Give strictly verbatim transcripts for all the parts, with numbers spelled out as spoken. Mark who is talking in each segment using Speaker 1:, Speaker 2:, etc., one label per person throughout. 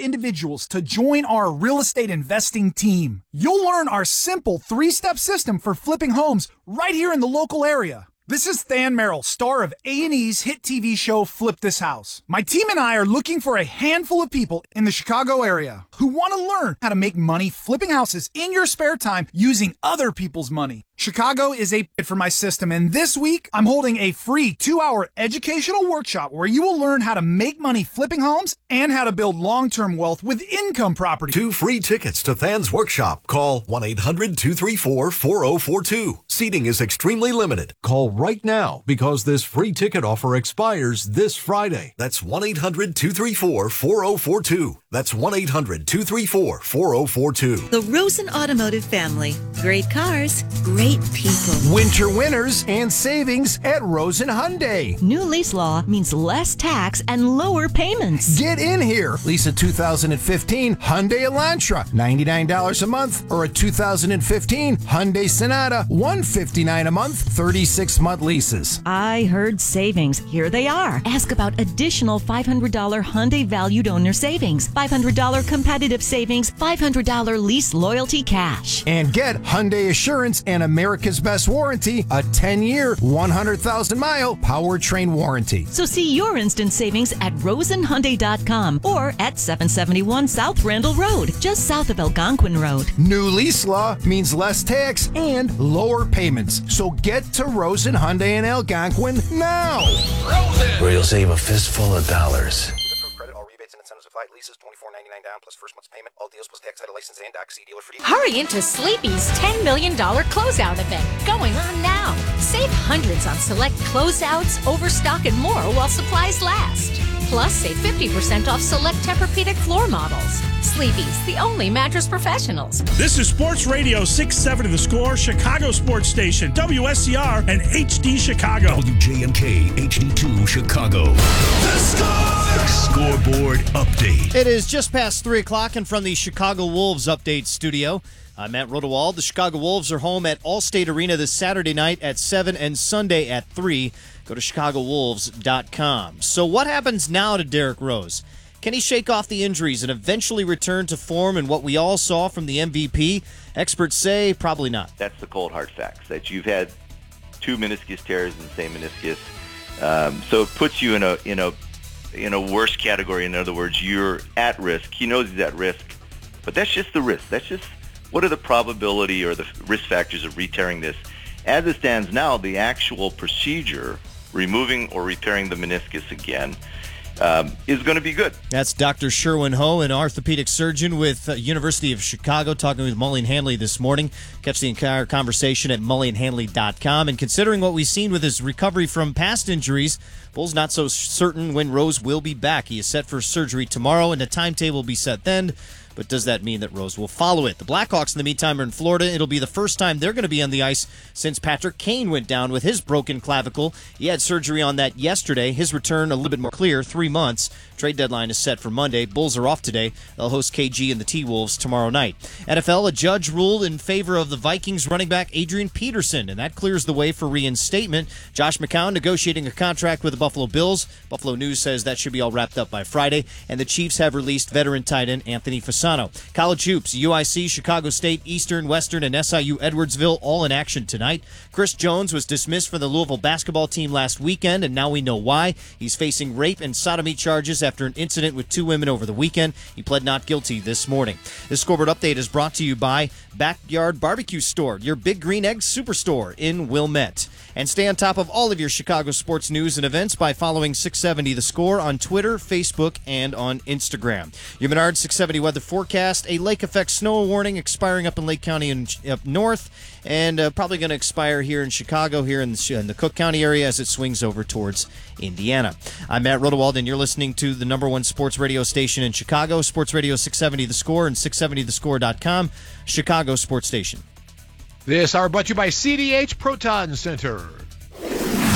Speaker 1: individuals to join our real estate investing team. You'll learn our simple three-step system for flipping homes right here in the local area. This is Than Merrill, star of A and E's hit T V show Flip This House. My team and I are looking for a handful of people in the Chicago area who want to learn how to make money flipping houses in your spare time using other people's money. Chicago is a fit for my system, and this week I'm holding a free two-hour educational workshop where you will learn how to make money flipping homes and how to build long-term wealth with income property.
Speaker 2: Two free tickets to Than's workshop. Call one eight hundred two three four four zero four two. Seating is extremely limited. Call right now because this free ticket offer expires this Friday. That's one eight hundred two three four four zero four two. That's one eight hundred two three four four zero four two.
Speaker 3: The Rosen Automotive family. Great cars, great people.
Speaker 4: Winter winners and savings at Rosen Hyundai.
Speaker 5: New lease law means less tax and lower payments.
Speaker 4: Get in here. Lease a two thousand fifteen Hyundai Elantra, ninety-nine dollars a month, or a two thousand fifteen Hyundai Sonata, one hundred fifty-nine dollars a month, thirty-six month leases.
Speaker 5: I heard savings. Here they are. Ask about additional five hundred dollars Hyundai valued owner savings, five hundred dollars competitive savings, five hundred dollars lease loyalty cash.
Speaker 4: And get Hyundai Assurance and America's Best Warranty, a ten-year, one hundred thousand mile powertrain warranty.
Speaker 5: So see your instant savings at rosen hyundai dot com or at seven seventy-one South Randall Road, just south of Algonquin Road.
Speaker 4: New lease law means less tax and lower payments. So get to Rosen Hyundai in Algonquin now.
Speaker 6: Rosen! Where you'll save a fistful of dollars.
Speaker 7: Credit, all rebates and incentives applied. Leases twenty-four ninety-nine down plus first month's payment. All deals plus tax title license and doc. See dealer for details.
Speaker 8: Hurry into Sleepy's ten million dollars closeout event going on now. Save hundreds on select closeouts, overstock, and more while supplies last. Plus, save fifty percent off select Tempur-Pedic floor models. Sleepy's, the only mattress professionals.
Speaker 9: This is Sports Radio six seventy The Score, Chicago Sports Station, W S C R, and H D Chicago.
Speaker 10: W J M K H D two Chicago. The Score! Scoreboard update.
Speaker 11: It is just past three o'clock, and from the Chicago Wolves update studio, I'm Matt Rodewald. The Chicago Wolves are home at Allstate Arena this Saturday night at seven and Sunday at three. Go to chicago wolves dot com. So what happens now to Derrick Rose? Can he shake off the injuries and eventually return to form and what we all saw from the M V P? Experts say probably not.
Speaker 12: That's the cold hard facts, that you've had two meniscus tears in the same meniscus. Um, so it puts you in a in a in a worse category. In other words, you're at risk. He knows he's at risk, but that's just the risk. That's just what are the probability or the risk factors of re-tearing this. As it stands now, the actual procedure, removing or repairing the meniscus again, um, is going to be good.
Speaker 11: That's Doctor Sherwin Ho, an orthopedic surgeon with uh, University of Chicago, talking with Mully and Hanley this morning. Catch the entire conversation at mully and hanley dot com. And considering what we've seen with his recovery from past injuries, Bull's not so certain when Rose will be back. He is set for surgery tomorrow, and the timetable will be set then. But does that mean that Rose will follow it? The Blackhawks, in the meantime, are in Florida. It'll be the first time they're going to be on the ice since Patrick Kane went down with his broken clavicle. He had surgery on that yesterday. His return a little bit more clear, three months. Trade deadline is set for Monday. Bulls are off today. They'll host K G and the T-Wolves tomorrow night. N F L, a judge ruled in favor of the Vikings running back Adrian Peterson, and that clears the way for reinstatement. Josh McCown negotiating a contract with the Buffalo Bills. Buffalo News says that should be all wrapped up by Friday, and the Chiefs have released veteran tight end Anthony Fasano. College hoops, U I C, Chicago State, Eastern, Western, and S I U Edwardsville all in action tonight. Chris Jones was dismissed from the Louisville basketball team last weekend, and now we know why. He's facing rape and sodomy charges after an incident with two women over the weekend. He pled not guilty this morning. This scoreboard update is brought to you by Backyard Barbecue Store, your Big Green Egg Superstore in Wilmette. And stay on top of all of your Chicago sports news and events by following six seventy The Score on Twitter, Facebook, and on Instagram. Your Menard six seventy weather forecast, a lake effect snow warning expiring up in Lake County and up north, and uh, probably going to expire here in Chicago, here in the, in the Cook County area as it swings over towards Indiana. I'm Matt Rodewald, and you're listening to the number one sports radio station in Chicago, Sports Radio six seventy The Score and six seventy the score dot com, Chicago Sports Station.
Speaker 13: This hour brought to you by C D H Proton Center.
Speaker 14: Puckett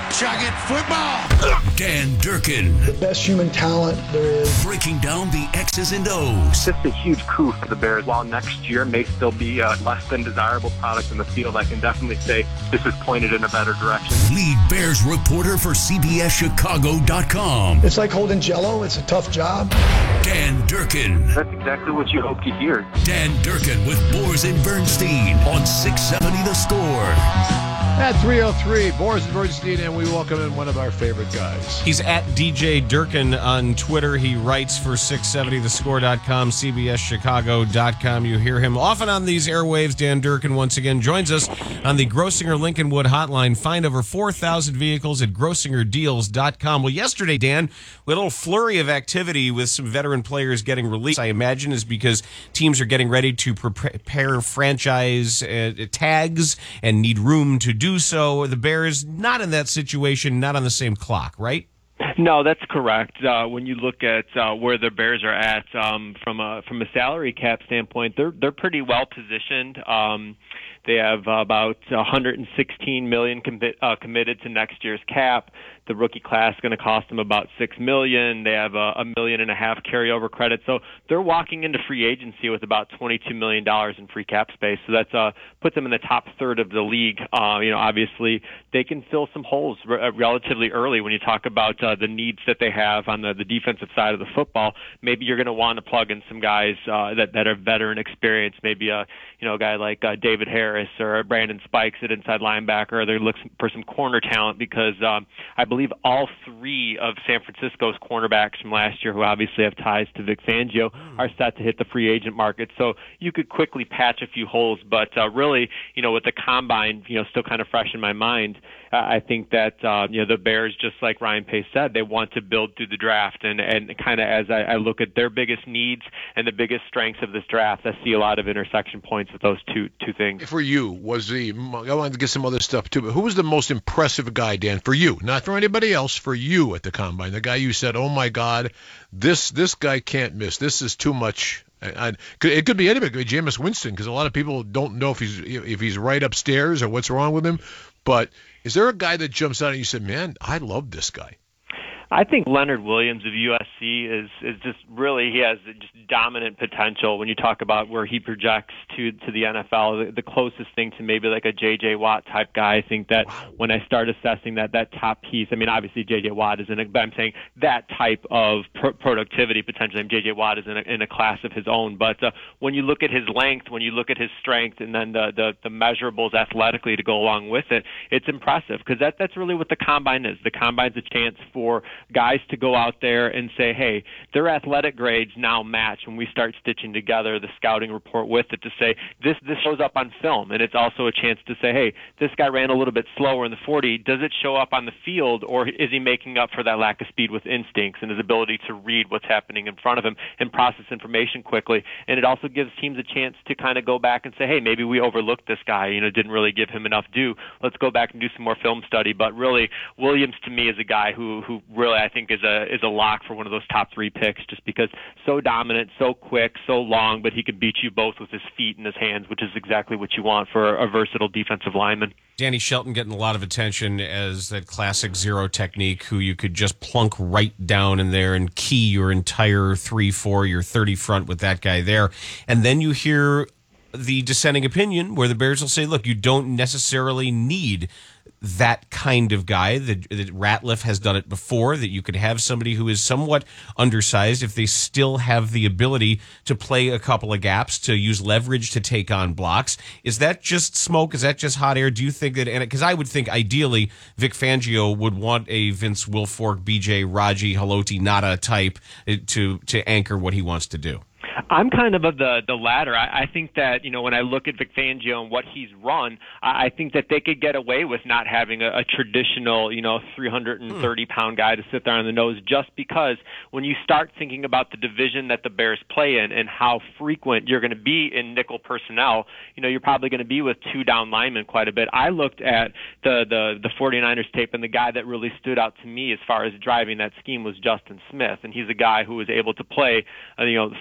Speaker 10: Chugging football. Dan Durkin.
Speaker 13: The best human talent there is.
Speaker 10: Breaking down the X's and O's.
Speaker 14: It's a huge coup for the Bears. While next year may still be a less than desirable product in the field, I can definitely say this is pointed in a better direction.
Speaker 10: Lead Bears reporter for C B S Chicago dot com.
Speaker 13: It's like holding Jell-O. It's a tough job.
Speaker 10: Dan Durkin.
Speaker 14: That's exactly what you hope to hear.
Speaker 10: Dan Durkin with Boers and Bernstein on six seventy The Score.
Speaker 15: At three oh three, Boers and Bernstein, and we welcome in one of our favorite guys.
Speaker 16: He's at D J Durkin on Twitter. He writes for six seventy the score dot com, C B S Chicago dot com. You hear him often on these airwaves. Dan Durkin once again joins us on the Grossinger Lincolnwood hotline. Find over four thousand vehicles at grossinger deals dot com. Well, yesterday, Dan, we had a little flurry of activity with some veteran players getting released. I imagine is because teams are getting ready to prepare franchise uh, tags and need room to do so. The Bears not in that situation, not on the same clock, right?
Speaker 14: No, that's correct. Uh, when you look at uh, where the Bears are at um, from a from a salary cap standpoint, they're they're pretty well positioned. Um, they have uh, about one hundred sixteen million dollars com- uh, committed to next year's cap. The rookie class is going to cost them about six million dollars. They have a, a million and a half carryover credit. So they're walking into free agency with about twenty-two million dollars in free cap space. So that's uh, puts them in the top third of the league. Uh, you know, obviously they can fill some holes re- relatively early when you talk about uh, the needs that they have on the, the defensive side of the football. Maybe you're going to want to plug in some guys uh, that, that are veteran experience, maybe a you know a guy like uh, David Harris or Brandon Spikes at inside linebacker, or they're looking for some corner talent because um, I believe all three of San Francisco's cornerbacks from last year, who obviously have ties to Vic Fangio, are set to hit the free agent market. So you could quickly patch a few holes, but uh, really, you know, with the combine, you know, still kind of fresh in my mind, uh, I think that uh, you know the Bears, just like Ryan Pace said, they want to build through the draft, and and kind of as I, I look at their biggest needs and the biggest strengths of this draft, I see a lot of intersection points with those two two things.
Speaker 15: For you, was the I wanted to get some other stuff too, but who was the most impressive guy, Dan, for you, not for anybody else, for you at the combine? The guy you said, "Oh my God, this this guy can't miss. This is too much." I, I, it could be anybody. It could be Jameis Winston, because a lot of people don't know if he's if he's right upstairs or what's wrong with him. But is there a guy that jumps out and you said, "Man, I love this guy"?
Speaker 14: I think Leonard Williams of U S C is is just really, he has just dominant potential when you talk about where he projects to to the N F L. The, the closest thing to maybe like a J J Watt type guy. I think that when I start assessing that that top piece, I mean, obviously J J Watt is in a, but I'm saying that type of pro- productivity potentially. J J Watt is in a, in a class of his own. But uh, when you look at his length, when you look at his strength, and then the the, the measurables athletically to go along with it, it's impressive, because that that's really what the combine is. The combine's a chance for guys to go out there and say, hey, their athletic grades now match when we start stitching together the scouting report with it, to say this this shows up on film. And it's also a chance to say, hey, this guy ran a little bit slower in the forty. Does it show up on the field, or is he making up for that lack of speed with instincts and his ability to read what's happening in front of him and process information quickly? And it also gives teams a chance to kind of go back and say, hey, maybe we overlooked this guy, you know, didn't really give him enough due. Let's go back and do some more film study. But really, Williams to me is a guy who who really I think is a is a lock for one of those top three picks, just because so dominant, so quick, so long, but he can beat you both with his feet and his hands, which is exactly what you want for a versatile defensive lineman.
Speaker 16: Danny Shelton getting a lot of attention as that classic zero technique, who you could just plunk right down in there and key your entire three four, your thirty front with that guy there. And then you hear the dissenting opinion where the Bears will say, look, you don't necessarily need that kind of guy. That, that Ratliff has done it before, that you could have somebody who is somewhat undersized if they still have the ability to play a couple of gaps, to use leverage to take on blocks. Is that just smoke? Is that just hot air? Do you think that, and because I would think ideally Vic Fangio would want a Vince Wilfork, B J Raji, Haloti Nada type to to anchor what he wants to do?
Speaker 14: I'm kind of of the the latter. I, I think that, you know, when I look at Vic Fangio and what he's run, I, I think that they could get away with not having a, a traditional, you know, three hundred thirty pound guy to sit there on the nose, just because when you start thinking about the division that the Bears play in and how frequent you're going to be in nickel personnel, you know, you're probably going to be with two down linemen quite a bit. I looked at the, the, the 49ers tape, and the guy that really stood out to me as far as driving that scheme was Justin Smith, and he's a guy who was able to play, uh, you know, five tech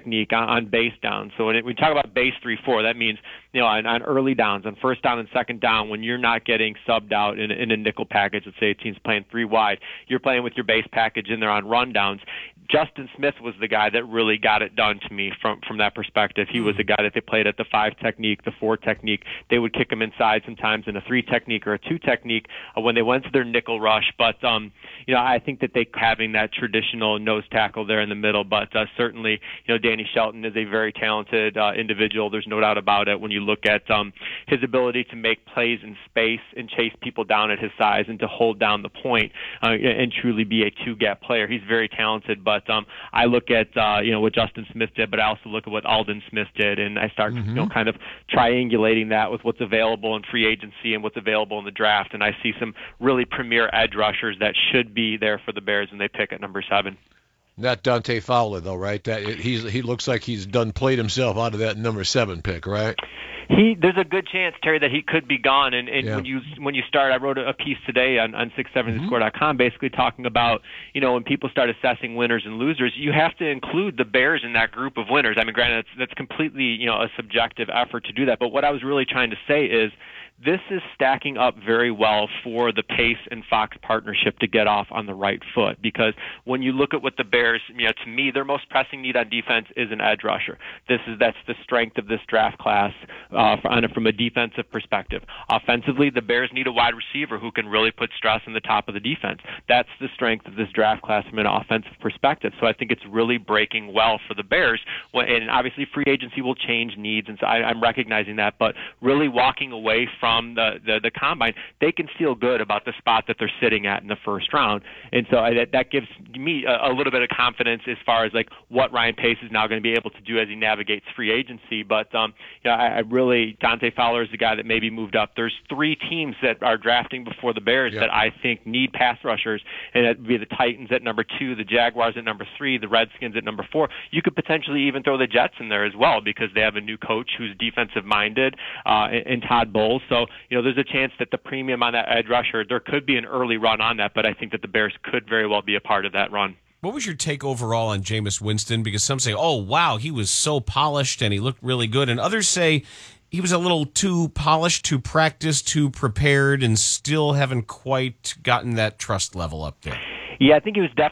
Speaker 14: technique on, on base downs. So when it, we talk about base three four, that means, you know, on, on early downs, on first down and second down, when you're not getting subbed out in, in a nickel package, let's say a team's playing three wide, you're playing with your base package in there on rundowns. Justin Smith was the guy that really got it done to me from from that perspective. He was a guy that they played at the five technique, the four technique. They would kick him inside sometimes in a three technique or a two technique uh, when they went to their nickel rush. But um, you know, I think that they having that traditional nose tackle there in the middle. But uh, certainly, you know, Danny Shelton is a very talented uh, individual. There's no doubt about it. When you look at um, his ability to make plays in space and chase people down at his size and to hold down the point uh, and truly be a two gap player, he's very talented. But But um, I look at uh, you know what Justin Smith did, but I also look at what Aldon Smith did, and I start mm-hmm. you know kind of triangulating that with what's available in free agency and what's available in the draft, and I see some really premier edge rushers that should be there for the Bears when they pick at number seven.
Speaker 15: Not Dante Fowler though, right? That he's he looks like he's done played himself out of that number seven pick, right?
Speaker 14: He there's a good chance, Terry, that he could be gone. And, and
Speaker 15: yeah.
Speaker 14: when you when you start, I wrote a piece today on, on six seventy the score dot com basically talking about, you know, when people start assessing winners and losers, you have to include the Bears in that group of winners. I mean, granted, that's, that's completely, you know, a subjective effort to do that. But what I was really trying to say is this is stacking up very well for the Pace and Fox partnership to get off on the right foot, because when you look at what the Bears, you know, to me, their most pressing need on defense is an edge rusher. This is that's the strength of this draft class uh, from a defensive perspective. Offensively, the Bears need a wide receiver who can really put stress on the top of the defense. That's the strength of this draft class from an offensive perspective. So I think it's really breaking well for the Bears. And obviously, free agency will change needs, and so I, I'm recognizing that. But really walking away from From the, the, the combine, they can feel good about the spot that they're sitting at in the first round. And so I, that, that gives me a, a little bit of confidence as far as like what Ryan Pace is now going to be able to do as he navigates free agency. But um, you know, I, I really, Dante Fowler is the guy that maybe moved up. There's three teams that are drafting before the Bears yep. that I think need pass rushers, and that would be the Titans at number two, the Jaguars at number three, the Redskins at number four. You could potentially even throw the Jets in there as well, because they have a new coach who's defensive-minded uh, in Todd Bowles. So, you know, there's a chance that the premium on that edge rusher, there could be an early run on that, but I think that the Bears could very well be a part of that run.
Speaker 16: What was your take overall on Jameis Winston? Because some say, oh, wow, he was so polished and he looked really good. And others say he was a little too polished, too practiced, too prepared, and still haven't quite gotten that trust level up there.
Speaker 14: Yeah, I think he was definitely